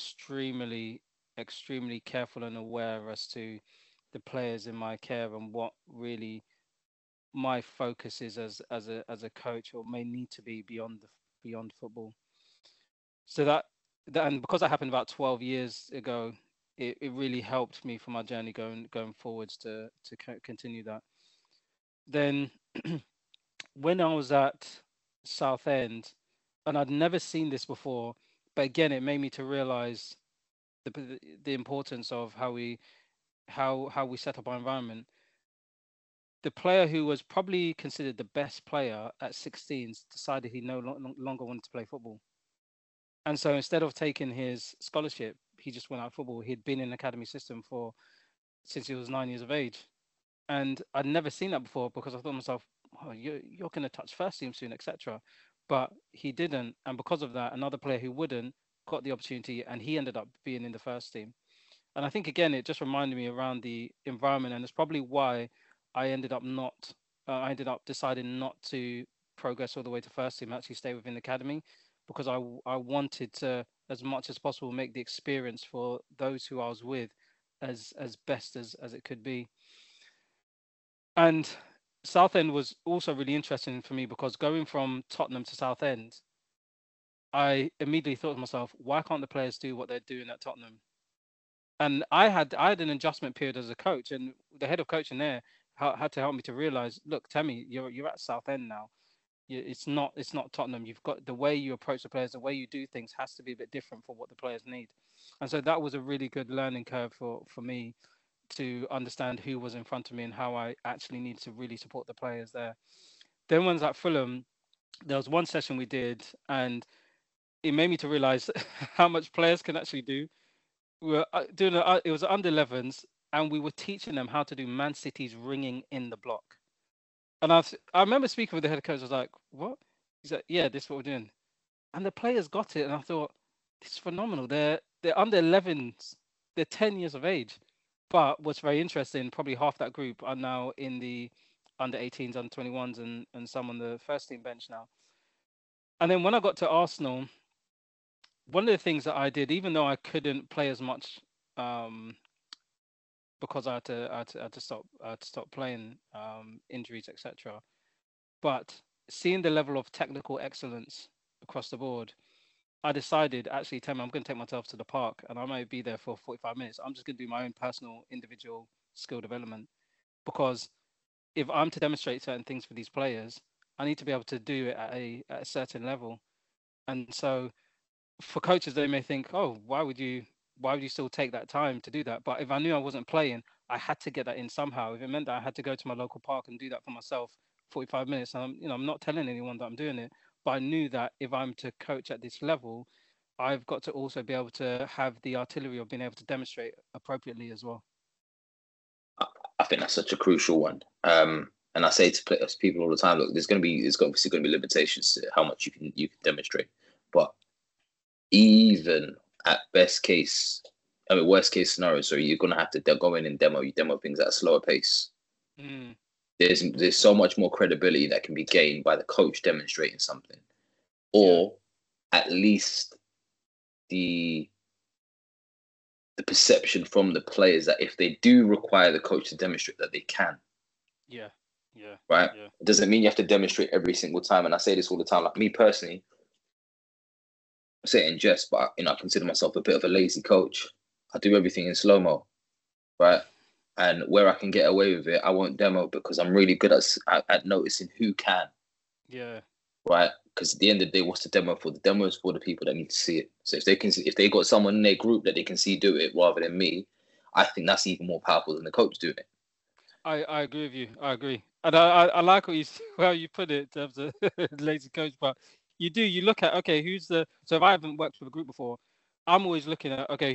extremely careful and aware as to the players in my care and what really my focus is as a coach, or may need to be beyond football. So that and because that happened about 12 years ago, it really helped me for my journey going forwards to continue that. Then when I was at Southend, and I'd never seen this before, but again, it made me to realize the importance of how we set up our environment. The player who was probably considered the best player at 16 decided he no longer wanted to play football, and so instead of taking his scholarship, he just went out of football. He'd been in the academy system for since he was 9 years of age, and I'd never seen that before because I thought to myself, oh, you're going to touch first team soon, etc. But he didn't, and because of that, another player who wouldn't got the opportunity, and he ended up being in the first team. And I think again, it just reminded me around the environment, and it's probably why I ended up not. I ended up deciding not to progress all the way to first team, actually stay within the academy, because I wanted to, as much as possible, make the experience for those who I was with as best as it could be. And Southend was also really interesting for me because going from Tottenham to Southend, I immediately thought to myself, why can't the players do what they're doing at Tottenham? And I had an adjustment period as a coach, and the head of coaching there had to help me to realize, look, Tammy, you're at Southend now. It's not Tottenham. You've got the way you approach the players, the way you do things has to be a bit different for what the players need. And so that was a really good learning curve for me to understand who was in front of me and how I actually need to really support the players there. Then when I was at Fulham, there was one session we did, and it made me to realize how much players can actually do. We were doing it was under 11s, and we were teaching them how to do Man City's ringing in the block. And I remember speaking with the head coach. I was like, "What?" He said, "Yeah, this is what we're doing." And the players got it, and I thought, "This is phenomenal." They're under 11s. They're 10 years of age. But what's very interesting, probably half that group are now in the under 18s, under 21s, and some on the first team bench now. And then when I got to Arsenal, one of the things that I did, even though I couldn't play as much, um, because I had to stop playing, injuries, etc. But seeing the level of technical excellence across the board, I decided actually, Tim, I'm going to take myself to the park, and I might be there for 45 minutes. I'm just going to do my own personal, individual skill development, because if I'm to demonstrate certain things for these players, I need to be able to do it at a certain level. And so for coaches, they may think, oh, why would you still take that time to do that? But if I knew I wasn't playing, I had to get that in somehow. If it meant that I had to go to my local park and do that for myself, 45 minutes, and I'm not telling anyone that I'm doing it, but I knew that if I'm to coach at this level, I've got to also be able to have the artillery of being able to demonstrate appropriately as well. I think that's such a crucial one. And I say to people all the time, look, there's obviously going to be limitations to how much you can demonstrate, but even at worst case scenario, so you're going to have to go in and demo things at a slower pace. Mm. There's so much more credibility that can be gained by the coach demonstrating something, or at least the perception from the players that if they do require the coach to demonstrate, that they can. Yeah. Right. Yeah. It doesn't mean you have to demonstrate every single time. And I say this all the time. Like me personally, I say it in jest, but I consider myself a bit of a lazy coach. I do everything in slow-mo, right? And where I can get away with it, I won't demo because I'm really good at noticing who can. Yeah. Right? Because at the end of the day, what's the demo for? The demo is for the people that need to see it. So if they got someone in their group that they can see do it rather than me, I think that's even more powerful than the coach doing it. I agree with you. I agree. And I like what how you put it in terms of lazy coach, but you look at, okay, so if I haven't worked with a group before, I'm always looking at, okay,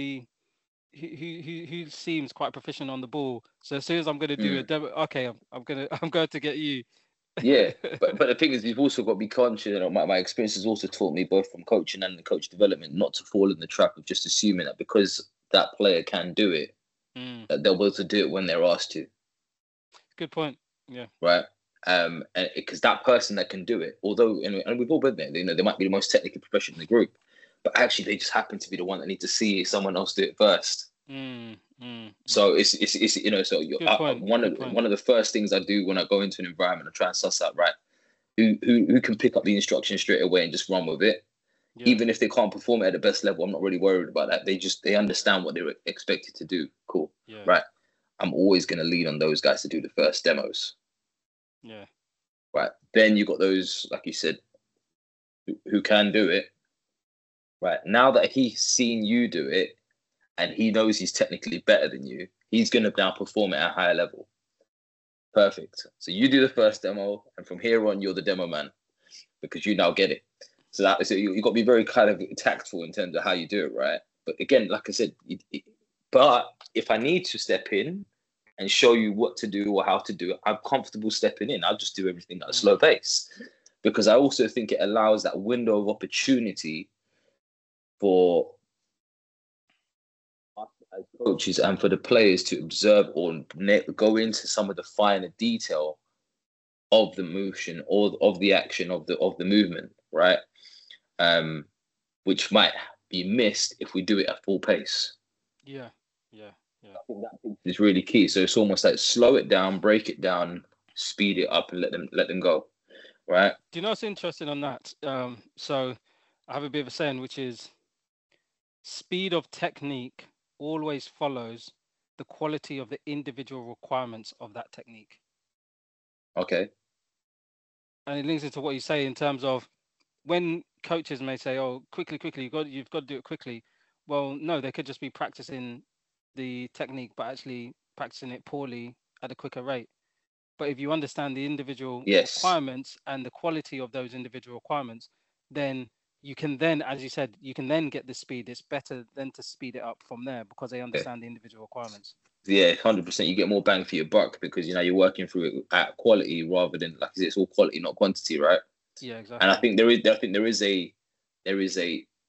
who seems quite proficient on the ball. So as soon as I'm going to do a demo, okay, I'm going to get you. Yeah, but the thing is, you've also got to be conscious. You know, my experience has also taught me, both from coaching and the coach development, not to fall in the trap of just assuming that because that player can do it, that they'll be able to do it when they're asked to. Good point. Yeah. Right. And because that person that can do it, although, and we've all been there, you know, they might be the most technically proficient in the group, but actually they just happen to be the one that need to see someone else do it first. So it's you know, so one of the first things I do when I go into an environment, I try and suss out, right, who can pick up the instruction straight away and just run with it. Yeah. Even if they can't perform it at the best level, I'm not really worried about that. They understand what they're expected to do. Cool. Yeah. Right. I'm always going to lean on those guys to do the first demos. Yeah. Right. Then you got those, like you said, who can do it. Right. Now that he's seen you do it and he knows he's technically better than you, he's going to now perform at a higher level. Perfect. So you do the first demo, and from here on, you're the demo man because you now get it. So you've got to be very kind of tactful in terms of how you do it, right? But again, like I said, but if I need to step in and show you what to do or how to do it, I'm comfortable stepping in. I'll just do everything at a slow pace because I also think it allows that window of opportunity for us as coaches and for the players to observe or go into some of the finer detail of the motion or of the action of the movement, right? Which might be missed if we do it at full pace. Yeah. I think that is really key. So it's almost like slow it down, break it down, speed it up, and let them go, right? Do you know what's interesting on that? So I have a bit of a saying, which is speed of technique always follows the quality of the individual requirements of that technique. Okay. And it links into what you say in terms of when coaches may say, "Oh, quickly, you've got to do it quickly." Well, no, they could just be practicing the technique, but actually practicing it poorly at a quicker rate. But if you understand the individual requirements and the quality of those individual requirements, then you can then, as you said, you can then get the speed. It's better than to speed it up from there because they understand the individual requirements. Yeah, 100%. You get more bang for your buck because, you know, you're working through it at quality rather than, like I said, it's all quality, not quantity, right? Yeah, exactly. And I think there is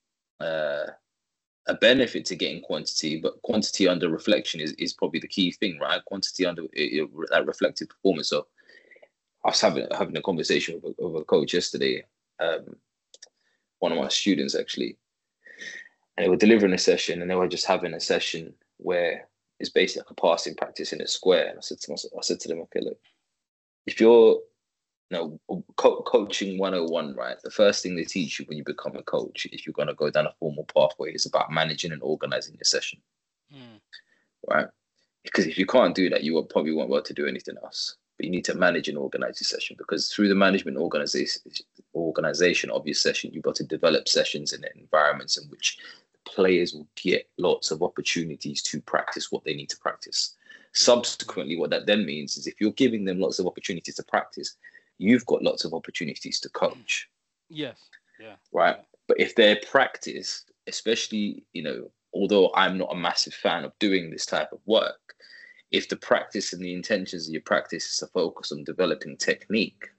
a benefit to getting quantity, but quantity under reflection is probably the key thing, right? Quantity under that reflective performance. So I was having a conversation with a coach yesterday, one of my students actually, and they were delivering a session and they were just having a session where it's basically like a passing practice in a square. And I said to them, okay, look, if you're coaching 101, right? The first thing they teach you when you become a coach, if you're going to go down a formal pathway, is about managing and organizing your session, right? Because if you can't do that, you probably won't be able to do anything else. But you need to manage and organize your session because through the management organization of your session, you've got to develop sessions in environments in which players will get lots of opportunities to practice what they need to practice. Subsequently, what that then means is if you're giving them lots of opportunities to practice, you've got lots of opportunities to coach. Yes. Yeah. Right. Yeah. But if their practice, especially, you know, although I'm not a massive fan of doing this type of work, if the practice and the intentions of your practice is to focus on developing technique,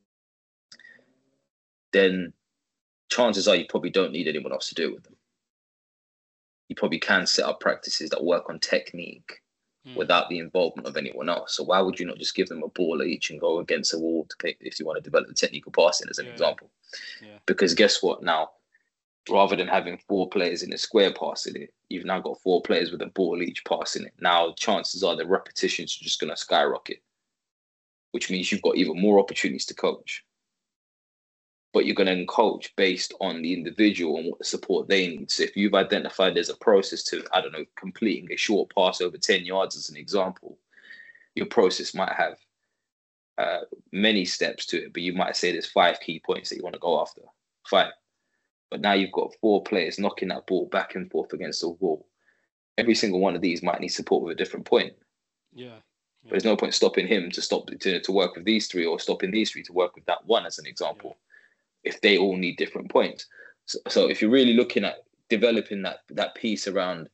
then chances are you probably don't need anyone else to do it with them. You probably can set up practices that work on technique without the involvement of anyone else. So why would you not just give them a ball each and go against a wall if you want to develop the technical passing as an example? Yeah. Because guess what? Now, rather than having 4 players in a square passing it, you've now got 4 players with a ball each passing it. Now, chances are the repetitions are just going to skyrocket, which means you've got even more opportunities to coach. but you're going to coach based on the individual and what the support they need. So if you've identified there's a process to, I don't know, completing a short pass over 10 yards as an example, your process might have many steps to it, but you might say there's 5 key points that you want to go after. 5. But now you've got 4 players knocking that ball back and forth against the wall. Every single one of these might need support with a different point. Yeah. But there's no point stopping him to work with these 3, or stopping these 3 to work with that one, as an example, if they all need different points. So if you're really looking at developing that piece around,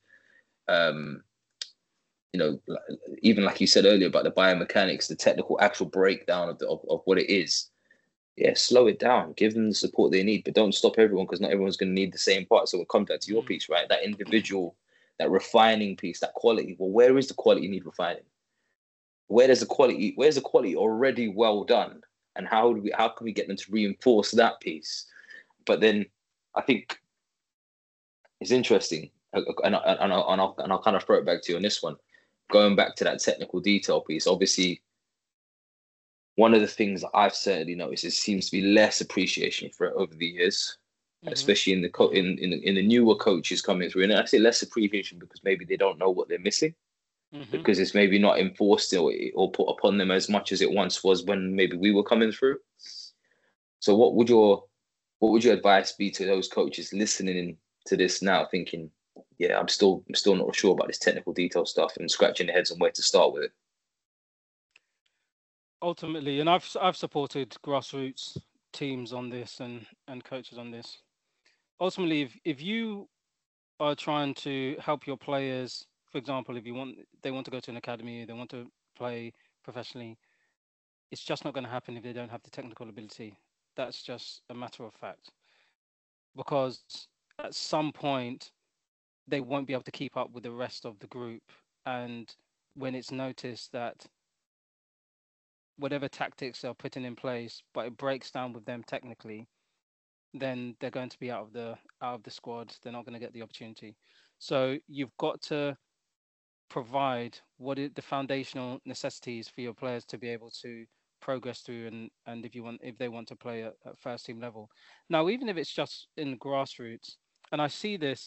even like you said earlier about the biomechanics, the technical actual breakdown of what it is, slow it down, give them the support they need, but don't stop everyone, because not everyone's going to need the same part. So we'll come back to your piece, right? That individual, that refining piece, that quality. Well, where is the quality you need refining? Where's the quality already well done? And how can we get them to reinforce that piece? But then I think it's interesting, and I'll kind of throw it back to you on this one. Going back to that technical detail piece, obviously, one of the things that I've certainly noticed is seems to be less appreciation for it over the years, especially in the newer coaches coming through. And I say less appreciation because maybe they don't know what they're missing, because it's maybe not enforced or put upon them as much as it once was when maybe we were coming through. So what would your advice be to those coaches listening to this now, thinking, yeah, I'm still not sure about this technical detail stuff, and scratching their heads on where to start with it? Ultimately, and I've supported grassroots teams on this and coaches on this. Ultimately, if you are trying to help your players, for example, if they want to go to an academy, they want to play professionally, it's just not going to happen if they don't have the technical ability. That's just a matter of fact. Because at some point, they won't be able to keep up with the rest of the group. And when it's noticed that whatever tactics they're putting in place, but it breaks down with them technically, then they're going to be out of the squad. They're not going to get the opportunity. So you've got to provide the foundational necessities for your players to be able to progress through, and if they want to play at first team level. Now, even if it's just in grassroots, and I see this,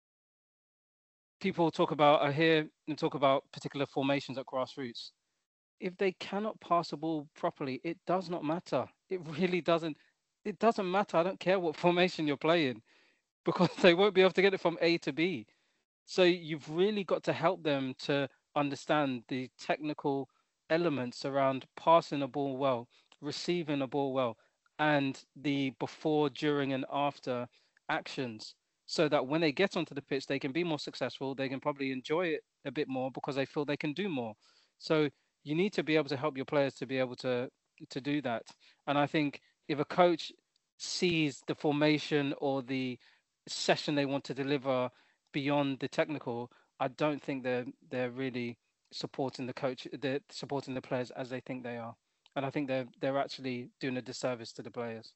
I hear them talk about particular formations at grassroots. If they cannot pass a ball properly, it does not matter. It really doesn't. It doesn't matter. I don't care what formation you're playing, because they won't be able to get it from A to B. So you've really got to help them to understand the technical elements around passing a ball well, receiving a ball well, and the before, during, and after actions, so that when they get onto the pitch, they can be more successful. They can probably enjoy it a bit more because they feel they can do more. So you need to be able to help your players to be able to do that. And I think if a coach sees the formation or the session they want to deliver beyond the technical, I don't think they're really supporting supporting the players as they think they are. And I think they're actually doing a disservice to the players.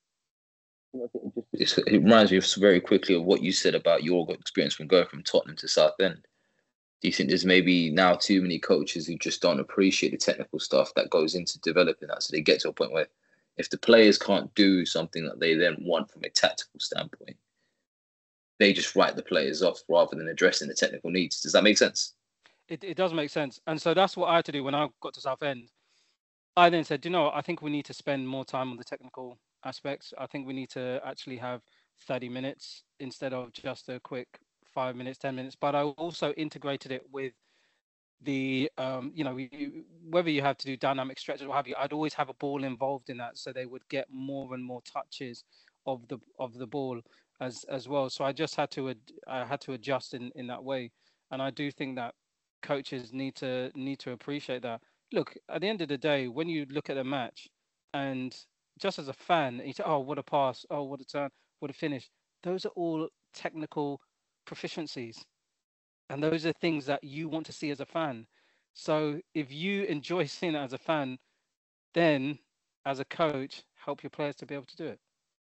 It reminds me very quickly of what you said about your experience from going from Tottenham to Southend. Do you think there's maybe now too many coaches who just don't appreciate the technical stuff that goes into developing that? So they get to a point where if the players can't do something that they then want from a tactical standpoint, they just write the players off rather than addressing the technical needs. Does that make sense? It does make sense. And so that's what I had to do when I got to Southend. I then said, I think we need to spend more time on the technical aspects. I think we need to actually have 30 minutes instead of just a quick 5 minutes, 10 minutes. But I also integrated it with the, whether you have to do dynamic stretches or what have you, I'd always have a ball involved in that, so they would get more and more touches of the ball as well. So I just had to adjust in that way. And I do think that coaches need to appreciate that. Look, at the end of the day, when you look at a match, and just as a fan, you say, oh, what a pass, oh, what a turn, what a finish. Those are all technical proficiencies. And those are things that you want to see as a fan. So if you enjoy seeing it as a fan, then as a coach, help your players to be able to do it.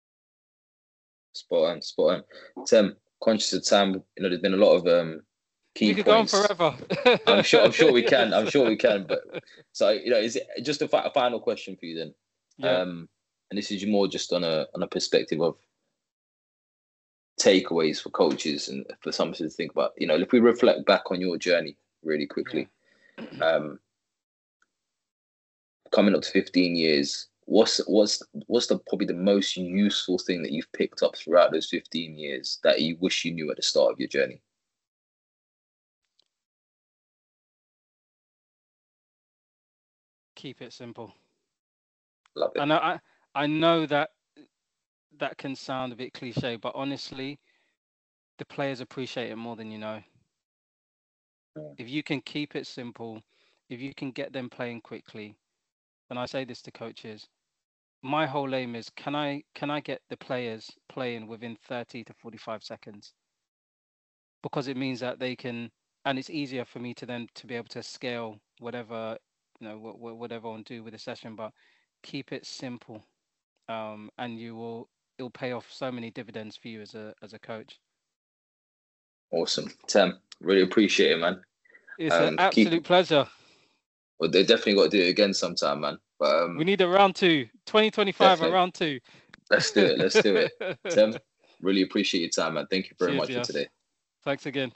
Spot on. Tim, conscious of time, there's been a lot of key points. We could go on forever. I'm sure we can. But so is it just a final question for you then? Yeah. and this is more just on a perspective of takeaways for coaches and for something to think about. If we reflect back on your journey really quickly, coming up to 15 years, what's probably the most useful thing that you've picked up throughout those 15 years that you wish you knew at the start of your journey? Keep it simple. Love it. And I know that can sound a bit cliche, but honestly, the players appreciate it more than you know. If you can keep it simple, if you can get them playing quickly, and I say this to coaches, my whole aim is can I get the players playing within 30 to 45 seconds? Because it means that they can, and it's easier for me to be able to scale whatever whatever I want to do with the session, but keep it simple, and it'll pay off so many dividends for you as a coach. Awesome, Tem. Really appreciate it, man. It's an absolute pleasure. Well, they definitely got to do it again sometime, man. But we need a round 2, 2025, a round 2. Let's do it. Tem, really appreciate your time, man. Thank you very much for today. Thanks again.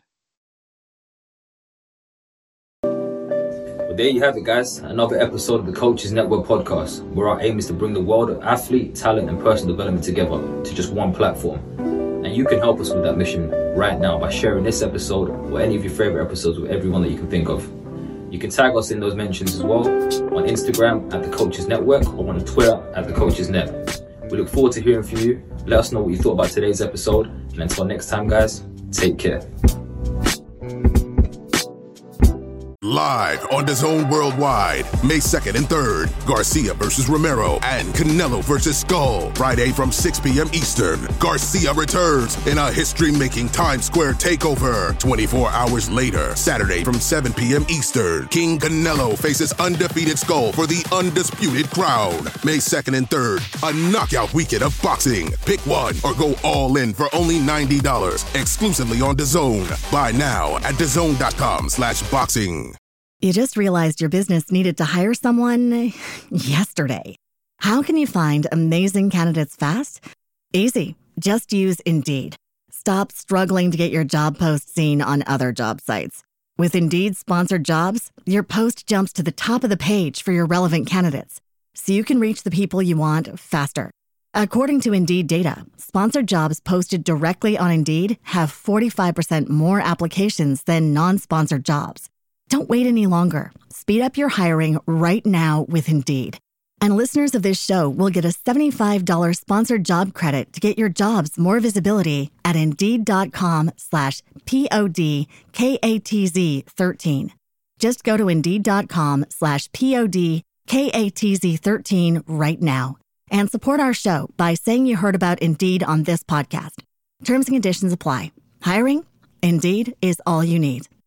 Well, there you have it, guys. Another episode of the Coaches Network podcast, where our aim is to bring the world of athlete, talent, and personal development together to just one platform. And you can help us with that mission right now by sharing this episode or any of your favorite episodes with everyone that you can think of. You can tag us in those mentions as well on Instagram at the Coaches Network or on Twitter at the Coaches Net. We look forward to hearing from you. Let us know what you thought about today's episode. And until next time, guys, take care. Live on DAZN Worldwide, May 2nd and 3rd, Garcia versus Romero and Canelo versus Skull. Friday from 6 p.m. Eastern, Garcia returns in a history-making Times Square takeover. 24 hours later, Saturday from 7 p.m. Eastern, King Canelo faces undefeated Skull for the undisputed crown. May 2nd and 3rd, a knockout weekend of boxing. Pick one or go all in for only $90, exclusively on DAZN. Buy now at DAZN.com/boxing. You just realized your business needed to hire someone yesterday. How can you find amazing candidates fast? Easy. Just use Indeed. Stop struggling to get your job post seen on other job sites. With Indeed sponsored jobs, your post jumps to the top of the page for your relevant candidates, so you can reach the people you want faster. According to Indeed data, sponsored jobs posted directly on Indeed have 45% more applications than non-sponsored jobs. Don't wait any longer. Speed up your hiring right now with Indeed. And listeners of this show will get a $75 sponsored job credit to get your jobs more visibility at Indeed.com/PODKATZ13. Just go to Indeed.com/PODKATZ13 right now and support our show by saying you heard about Indeed on this podcast. Terms and conditions apply. Hiring? Indeed is all you need.